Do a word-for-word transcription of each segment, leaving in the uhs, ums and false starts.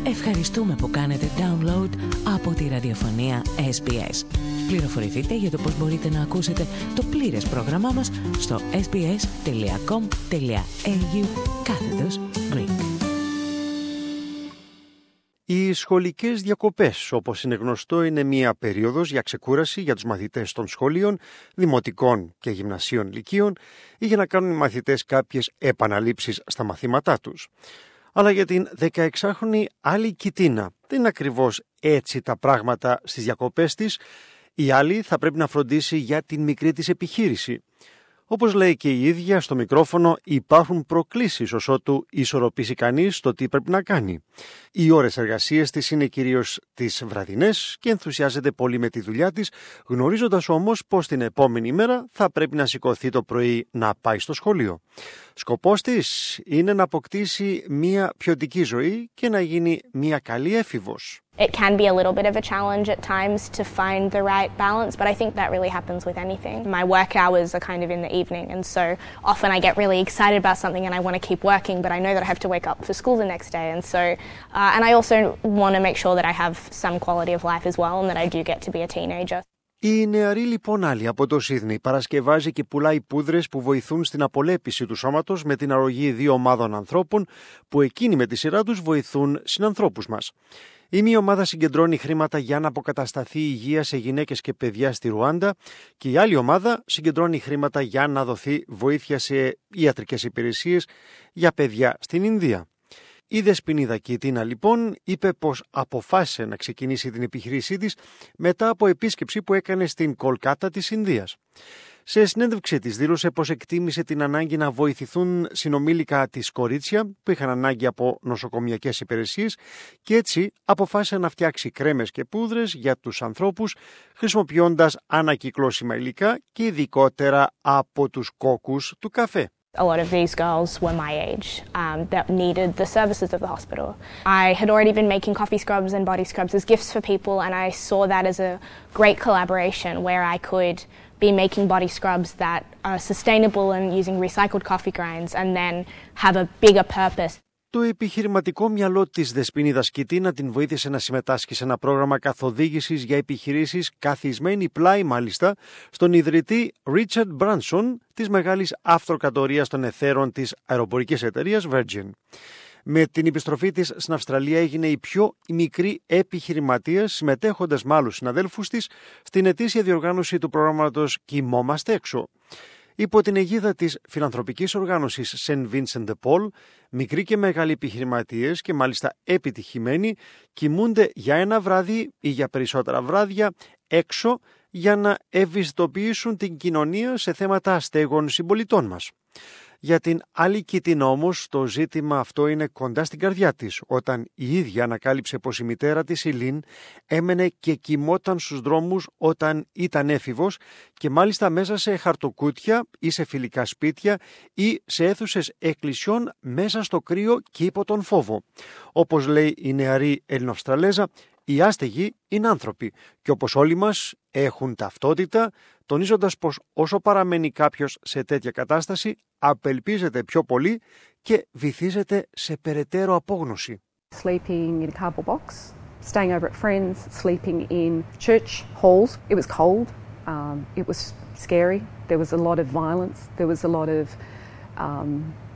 Ευχαριστούμε που κάνετε download από τη ραδιοφωνία ες μπι ες. Πληροφορηθείτε για το πώς μπορείτε να ακούσετε το πλήρες πρόγραμμά μας στο sbs.com.au κάθετος Greek. Οι σχολικές διακοπές, όπως είναι γνωστό, είναι μία περίοδος για ξεκούραση για τους μαθητές των σχολείων, δημοτικών και γυμνασίων λυκείων ή για να κάνουν οι μαθητές κάποιες επαναλήψεις στα μαθήματά τους. Αλλά για την δεκαεξάχρονη Άλη Κιτίνα δεν είναι ακριβώς έτσι τα πράγματα στις διακοπές της. Η Άλη θα πρέπει να φροντίσει για την μικρή της επιχείρηση. Όπως λέει και η ίδια στο μικρόφωνο, υπάρχουν προκλήσεις ως ότου ισορροπήσει κανείς το τι πρέπει να κάνει. Οι ώρες εργασίας της είναι κυρίως τις βραδινές και ενθουσιάζεται πολύ με τη δουλειά της, γνωρίζοντας όμως πως την επόμενη μέρα θα πρέπει να σηκωθεί το πρωί να πάει στο σχολείο. Σκοπός της είναι να αποκτήσει μια ποιοτική ζωή και να γίνει μια καλή έφηβος. It can be a little bit of a challenge at times to find the right balance, but I think that really happens with anything. My work hours are kind of in the evening, and so often I get really excited about something and I want to keep working, but I know that I have to wake up for school the next day, and so uh, and I also want to make sure that I have some quality of life as well and that I do get to be a teenager. Η νεαρή λοιπόν Άλη από το Σίδνεϊ παρασκευάζει και πουλάει πούδρες που βοηθούν στην απολέπιση του σώματος με την αρρωγή δύο ομάδων ανθρώπων που εκείνοι με τη σειρά τους βοηθούν συνανθρώπους μας. Η μία ομάδα συγκεντρώνει χρήματα για να αποκατασταθεί η υγεία σε γυναίκες και παιδιά στη Ρουάντα και η άλλη ομάδα συγκεντρώνει χρήματα για να δοθεί βοήθεια σε ιατρικές υπηρεσίες για παιδιά στην Ινδία. Η Δεσποινίδα Κιτίνα λοιπόν είπε πως αποφάσισε να ξεκινήσει την επιχείρησή της μετά από επίσκεψη που έκανε στην Κολκάτα της Ινδίας. Σε συνέντευξή της δήλωσε πως εκτίμησε την ανάγκη να βοηθηθούν συνομήλικα της κορίτσια που είχαν ανάγκη από νοσοκομιακές υπηρεσίες και έτσι αποφάσισε να φτιάξει κρέμες και πούδρες για τους ανθρώπους χρησιμοποιώντας ανακυκλώσιμα υλικά και ειδικότερα από τους κόκκους του καφέ. A lot of these girls were my age um, that needed the services of the hospital. I had already been making coffee scrubs and body scrubs as gifts for people, and I saw that as a great collaboration where I could be making body scrubs that are sustainable and using recycled coffee grinds and then have a bigger purpose. Το επιχειρηματικό μυαλό της Δεσποινίδας Κιτίνα την βοήθησε να συμμετάσχει σε ένα πρόγραμμα καθοδήγησης για επιχειρήσεις, καθισμένη πλάι μάλιστα στον ιδρυτή Richard Branson της μεγάλης αυτοκρατορίας των εθέρων της αεροπορικής εταιρείας Virgin. Με την επιστροφή της στην Αυστραλία έγινε η πιο μικρή επιχειρηματία, συμμετέχοντας με άλλους συναδέλφους της στην ετήσια διοργάνωση του προγράμματος «Κοιμόμαστε έξω». Υπό την αιγίδα της φιλανθρωπικής οργάνωσης Saint Vincent de Paul, μικροί και μεγάλοι επιχειρηματίες και μάλιστα επιτυχημένοι κοιμούνται για ένα βράδυ ή για περισσότερα βράδια έξω για να ευαισθητοποιήσουν την κοινωνία σε θέματα αστέγων συμπολιτών μας. Για την Άλη Κιτίνα όμως το ζήτημα αυτό είναι κοντά στην καρδιά της, όταν η ίδια ανακάλυψε πως η μητέρα της, η Λιν, έμενε και κοιμόταν στους δρόμους όταν ήταν έφηβος και μάλιστα μέσα σε χαρτοκούτια ή σε φιλικά σπίτια ή σε αίθουσες εκκλησιών μέσα στο κρύο και υπό τον φόβο. Όπως λέει η νεαρή Ελληνοαυστραλέζα, οι άστεγοι είναι άνθρωποι και όπως όλοι μας έχουν ταυτότητα, τονίζοντας πως όσο παραμένει κάποιος σε τέτοια κατάσταση, απελπίζεται πιο πολύ και βυθίζεται σε περαιτέρω απόγνωση. Sleeping in a cardboard box, staying over at friends, sleeping in church halls. It was cold, um, it was scary, there was a lot of violence, there was a lot of um,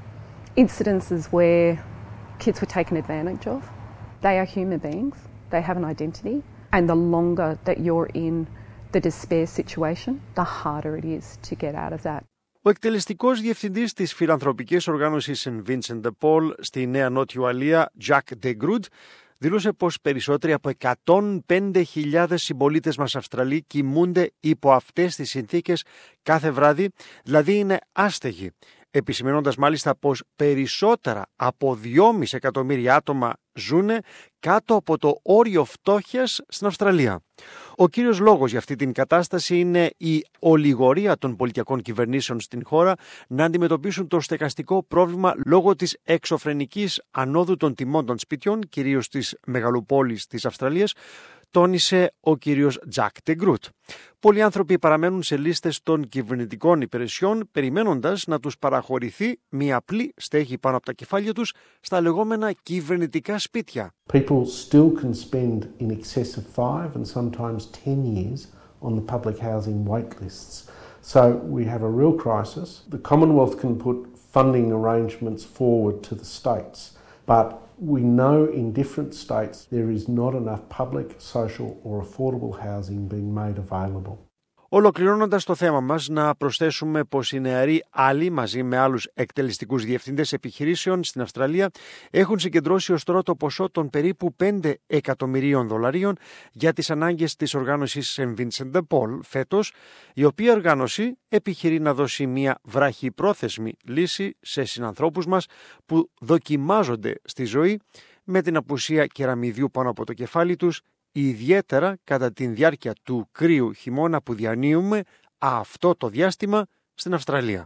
incidences where kids were taken advantage of. They are human beings, they have an identity, and the longer that you're in the despair situation, the harder it is to get out of that. Ο εκτελεστικός διευθυντής της φιλανθρωπικής οργάνωσης Saint Vincent de Paul στη Νέα Νότιο Ουαλία, Jack de Groot, δήλωσε πως περισσότεροι από εκατόν πέντε χιλιάδες συμπολίτες μας Αυστραλοί κοιμούνται υπό αυτές τις συνθήκες κάθε βράδυ, δηλαδή είναι άστεγοι, επισημαίνοντας μάλιστα πως περισσότερα από δυόμισι εκατομμύρια άτομα ζούνε κάτω από το όριο φτώχειας στην Αυστραλία. Ο κύριος λόγος για αυτή την κατάσταση είναι η ολιγορία των πολιτικών κυβερνήσεων στην χώρα να αντιμετωπίσουν το στεγαστικό πρόβλημα λόγω της εξωφρενικής ανόδου των τιμών των σπιτιών, κυρίως της μεγαλοπόλης της Αυστραλίας, τόνισε ο κύριος Τζακ Ντεγκρούτ. Πολλοί άνθρωποι παραμένουν σε λίστες των κυβερνητικών υπηρεσιών περιμένοντας να τους παραχωρηθεί μια απλή στέγη πάνω από τα κεφάλια τους στα λεγόμενα κυβερνητικά σπίτια. People still can spend in excess of five and sometimes ten years on the public housing wait lists. So we have a real crisis. The Commonwealth can put funding arrangements forward to the states, but we know in different states there is not enough public, social or affordable housing being made available. Ολοκληρώνοντας το θέμα μας, να προσθέσουμε πως οι νεαροί άλλοι, μαζί με άλλους εκτελεστικούς διευθυντές επιχειρήσεων στην Αυστραλία, έχουν συγκεντρώσει ως τώρα το ποσό των περίπου πέντε εκατομμυρίων δολαρίων για τις ανάγκες της οργάνωσης Saint Vincent de Paul φέτος, η οποία οργάνωση επιχειρεί να δώσει μια βραχυπρόθεσμη λύση σε συνανθρώπους μας που δοκιμάζονται στη ζωή με την απουσία κεραμιδιού πάνω από το κεφάλι τους, ιδιαίτερα κατά τη διάρκεια του κρύου χειμώνα που διανύουμε αυτό το διάστημα στην Αυστραλία.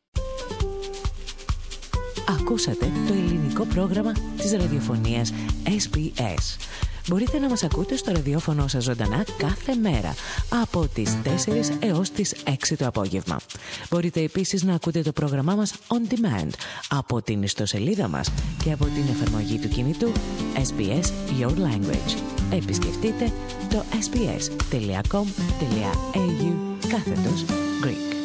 Ακούσατε το ελληνικό πρόγραμμα της ραδιοφωνίας ες μπι ες. Μπορείτε να μας ακούτε στο ραδιόφωνο σας ζωντανά κάθε μέρα από τις τέσσερις έως τις έξι το απόγευμα. Μπορείτε επίσης να ακούτε το πρόγραμμά μας on demand από την ιστοσελίδα μας και από την εφαρμογή του κινητού ες μπι ες Your Language. Επισκεφτείτε το ες μπι ες τελεία κομ τελεία έι γιου κάθετος Greek.